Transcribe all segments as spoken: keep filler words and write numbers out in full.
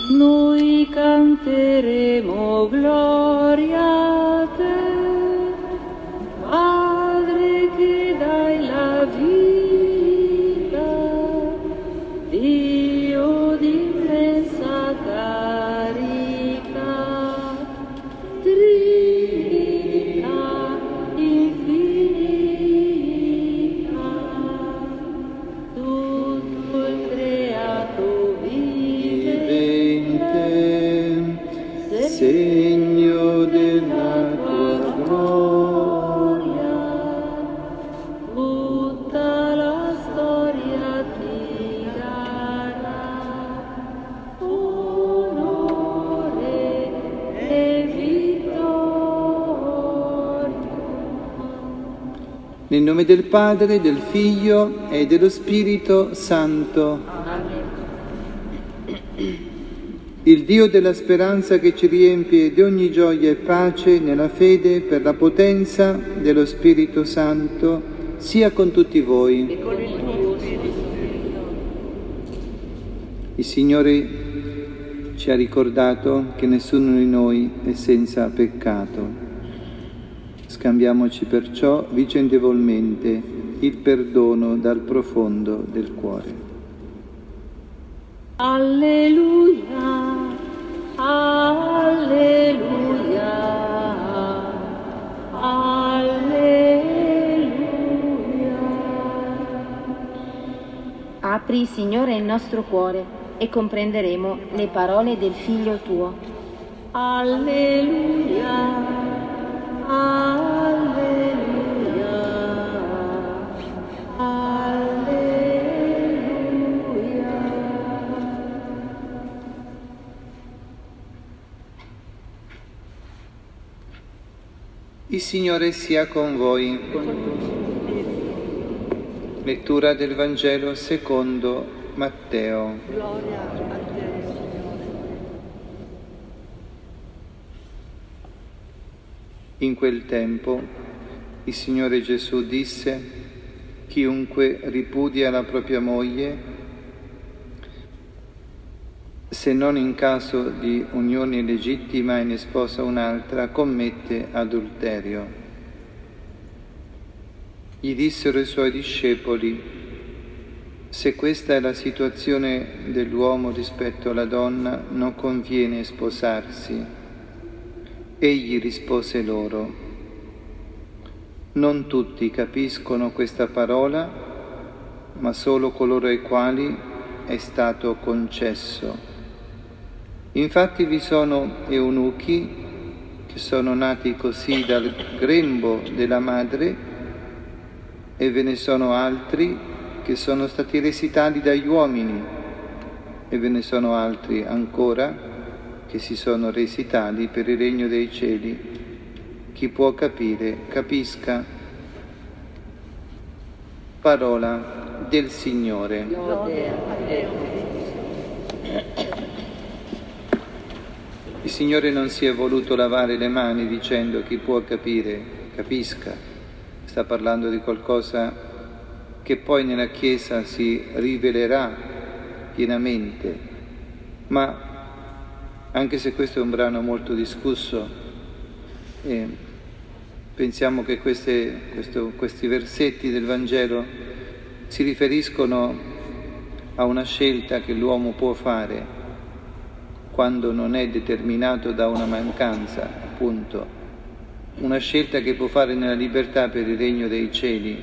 noi canteremo gloria a te, Padre che dai la vita, Dio di immensa carità, Trinità infinita, tutto il creato vivente, segno della tua gloria, tutta la storia ti darà onore e vittoria. Nel nome del Padre, del Figlio e dello Spirito Santo. Il Dio della speranza che ci riempie di ogni gioia e pace nella fede per la potenza dello Spirito Santo sia con tutti voi. E con il tuo Spirito. Il Signore ci ha ricordato che nessuno di noi è senza peccato. Scambiamoci perciò vicendevolmente il perdono dal profondo del cuore. Alleluia, alleluia, alleluia. Apri, Signore, il nostro cuore e comprenderemo le parole del Figlio tuo. Alleluia, alleluia, alleluia. Il Signore sia con voi. Lettura del Vangelo secondo Matteo. Gloria a te, Signore. In quel tempo il Signore Gesù disse: chiunque ripudia la propria moglie, se non in caso di unione legittima e ne sposa un'altra, commette adulterio. Gli dissero i suoi discepoli: se questa è la situazione dell'uomo rispetto alla donna, non conviene sposarsi. Egli rispose loro: non tutti capiscono questa parola, ma solo coloro ai quali è stato concesso. Infatti vi sono eunuchi che sono nati così dal grembo della madre, e ve ne sono altri che sono stati resi tali dagli uomini, e ve ne sono altri ancora che si sono resi tali per il regno dei cieli. Chi può capire, capisca. Parola del Signore. Gloria a te. Il Signore non si è voluto lavare le mani dicendo chi può capire, capisca. Sta parlando di qualcosa che poi nella Chiesa si rivelerà pienamente. Ma anche se questo è un brano molto discusso, eh, pensiamo che queste, questo, questi versetti del Vangelo si riferiscono a una scelta che l'uomo può fare quando non è determinato da una mancanza, appunto, una scelta che può fare nella libertà per il regno dei cieli.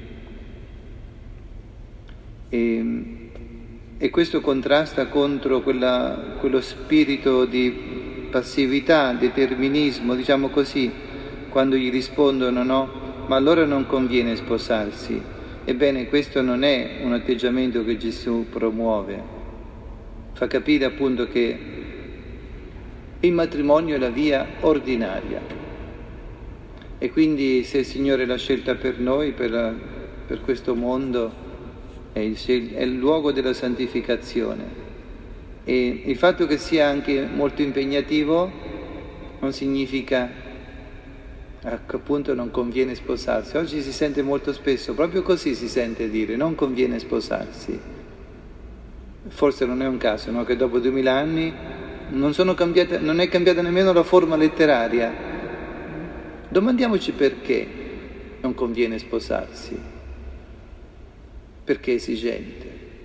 E, e questo contrasta contro quella, quello spirito di passività, determinismo, diciamo così, quando gli rispondono no, ma allora non conviene sposarsi. Ebbene, questo non è un atteggiamento che Gesù promuove. Fa capire appunto che il matrimonio è la via ordinaria, e quindi se il Signore l'ha scelta per noi, per, la, per questo mondo, è il, è il luogo della santificazione. E il fatto che sia anche molto impegnativo non significa ecco, appunto non conviene sposarsi. Oggi si sente molto spesso, proprio così si sente dire, non conviene sposarsi. Forse non è un caso, no? Che dopo duemila anni non, sono cambiate, non è cambiata nemmeno la forma letteraria. Domandiamoci perché non conviene sposarsi. Perché è esigente.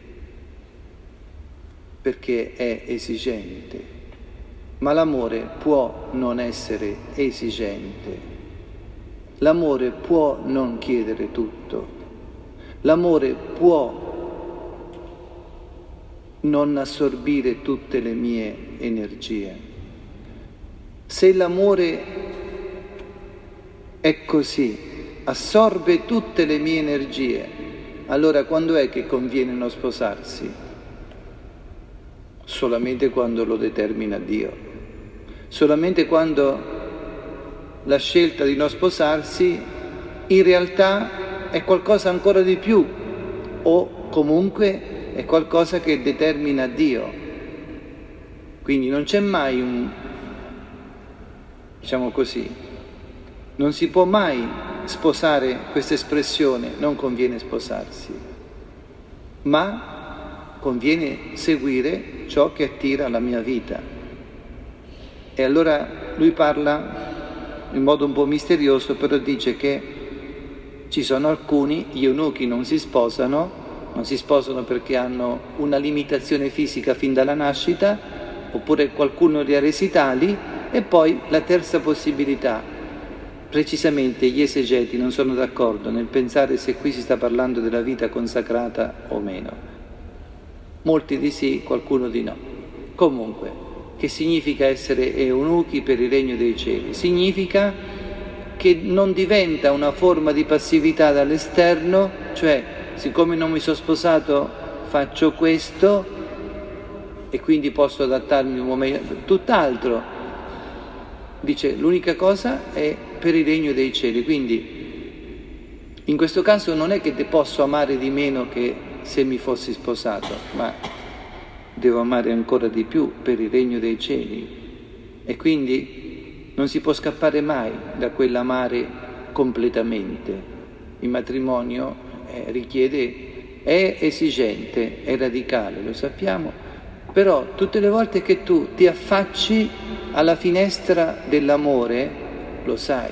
Perché è esigente. Ma l'amore può non essere esigente. L'amore può non chiedere tutto. L'amore può non assorbire tutte le mie energie. Se l'amore è così, assorbe tutte le mie energie, allora quando è che conviene non sposarsi? Solamente quando lo determina Dio. Solamente quando la scelta di non sposarsi in realtà è qualcosa ancora di più, o comunque è qualcosa che determina Dio. Quindi non c'è mai un, diciamo così, non si può mai sposare questa espressione, non conviene sposarsi, ma conviene seguire ciò che attira la mia vita. E allora lui parla in modo un po' misterioso, però dice che ci sono alcuni, gli eunuchi non si sposano, non si sposano perché hanno una limitazione fisica fin dalla nascita, oppure qualcuno li ha resi tali, e poi la terza possibilità, precisamente gli esegeti non sono d'accordo nel pensare se qui si sta parlando della vita consacrata o meno. Molti di sì, qualcuno di no. Comunque, che significa essere eunuchi per il regno dei cieli? Significa che non diventa una forma di passività dall'esterno, cioè siccome non mi sono sposato faccio questo e quindi posso adattarmi un momento, tutt'altro. Dice l'unica cosa è per il regno dei cieli, quindi in questo caso non è che te posso amare di meno che se mi fossi sposato, ma devo amare ancora di più per il regno dei cieli, e quindi non si può scappare mai da quell'amare completamente. Il matrimonio richiede, è esigente, è radicale, lo sappiamo, però tutte le volte che tu ti affacci alla finestra dell'amore, lo sai.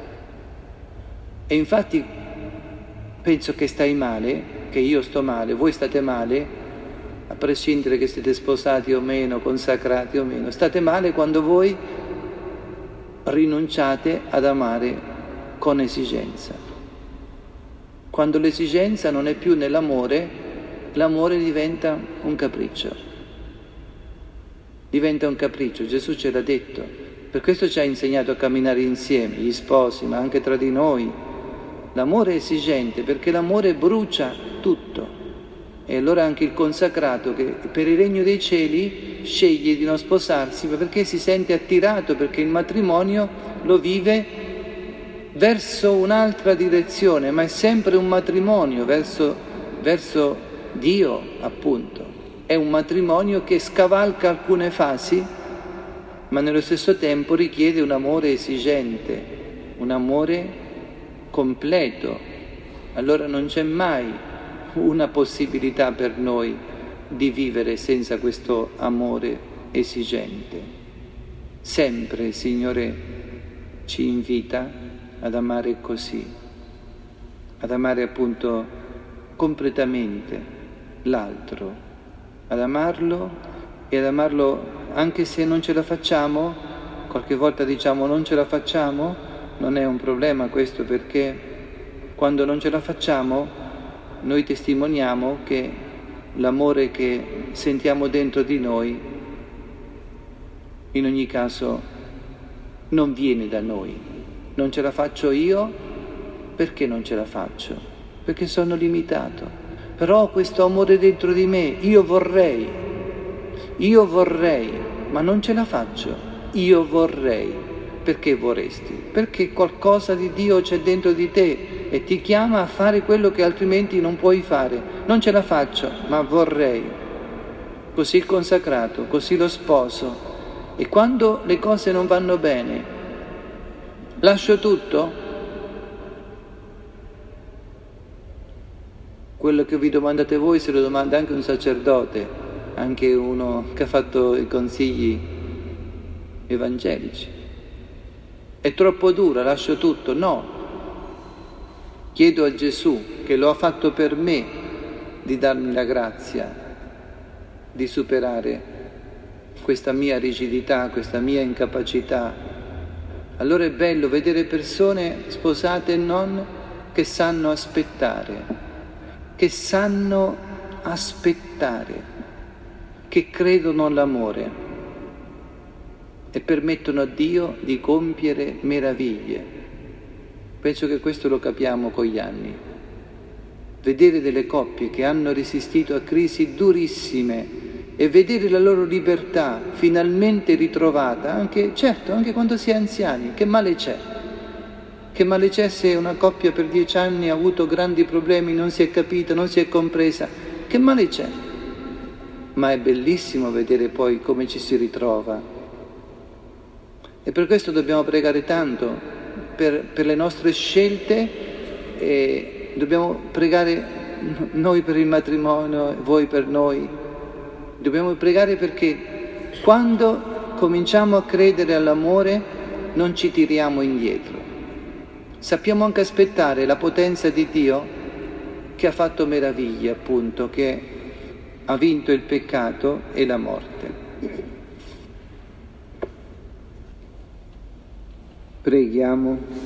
E infatti penso che stai male, che io sto male, voi state male, a prescindere che siete sposati o meno, consacrati o meno, state male quando voi rinunciate ad amare con esigenza. Quando l'esigenza non è più nell'amore, l'amore diventa un capriccio. Diventa un capriccio, Gesù ce l'ha detto. Per questo ci ha insegnato a camminare insieme, gli sposi, ma anche tra di noi. L'amore è esigente perché l'amore brucia tutto. E allora anche il consacrato che per il regno dei cieli sceglie di non sposarsi perché si sente attirato, perché il matrimonio lo vive verso un'altra direzione, ma è sempre un matrimonio verso, verso Dio, appunto. È un matrimonio che scavalca alcune fasi, ma nello stesso tempo richiede un amore esigente, un amore completo. Allora non c'è mai una possibilità per noi di vivere senza questo amore esigente. Sempre il Signore ci invita ad amare così, ad amare appunto completamente l'altro, ad amarlo e ad amarlo anche se non ce la facciamo. Qualche volta diciamo non ce la facciamo, non è un problema questo, perché quando non ce la facciamo noi testimoniamo che l'amore che sentiamo dentro di noi in ogni caso non viene da noi. Non ce la faccio io, perché non ce la faccio? Perché sono limitato. Però ho questo amore dentro di me, io vorrei, io vorrei, ma non ce la faccio. Io vorrei. Perché vorresti? Perché qualcosa di Dio c'è dentro di te e ti chiama a fare quello che altrimenti non puoi fare. Non ce la faccio, ma vorrei. Così il consacrato, così lo sposo. E quando le cose non vanno bene, lascio tutto? Quello che vi domandate voi se lo domanda anche un sacerdote. anche uno che ha fatto i consigli evangelici. È troppo dura, lascio tutto. No, chiedo a Gesù, che lo ha fatto per me, di darmi la grazia di superare questa mia rigidità, questa mia incapacità. Allora è bello vedere persone sposate e non che sanno aspettare, che sanno aspettare, che credono all'amore e permettono a Dio di compiere meraviglie. Penso che questo lo capiamo con gli anni. Vedere delle coppie che hanno resistito a crisi durissime e vedere la loro libertà finalmente ritrovata, anche, certo, anche quando si è anziani, che male c'è? Che male c'è se una coppia per dieci anni ha avuto grandi problemi, non si è capita, non si è compresa? Che male c'è? Ma è bellissimo vedere poi come ci si ritrova. E per questo dobbiamo pregare tanto per, per le nostre scelte, e dobbiamo pregare noi per il matrimonio, voi per noi. Dobbiamo pregare perché quando cominciamo a credere all'amore non ci tiriamo indietro. Sappiamo anche aspettare la potenza di Dio che ha fatto meraviglie, appunto, che ha vinto il peccato e la morte. Preghiamo.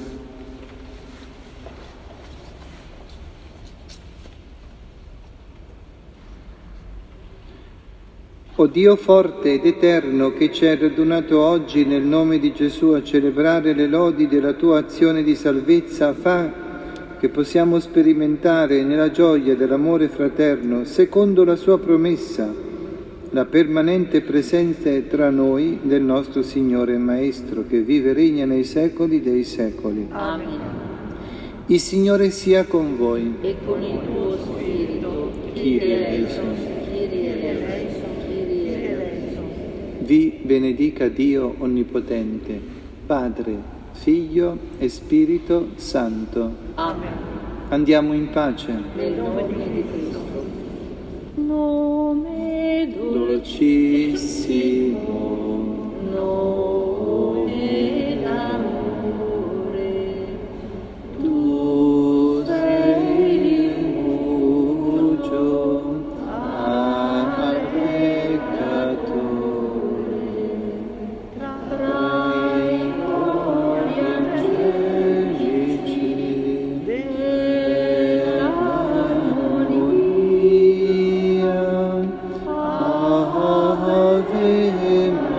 O Dio forte ed eterno, che ci hai radunato oggi nel nome di Gesù a celebrare le lodi della tua azione di salvezza, fa che possiamo sperimentare nella gioia dell'amore fraterno, secondo la sua promessa, la permanente presenza tra noi del nostro Signore e Maestro, che vive e regna nei secoli dei secoli. Amen. Il Signore sia con voi. E con il tuo spirito. Kyrie eleison. Kyrie eleison. Kyrie eleison. Vi benedica Dio Onnipotente, Padre, Figlio e Spirito Santo. Amen. Andiamo in pace. Nel nome di Cristo. Nome Dolcissimo, nome d'amore, tu sei rifugio al peccatore, tra i cori angelici dell'armonia, Ave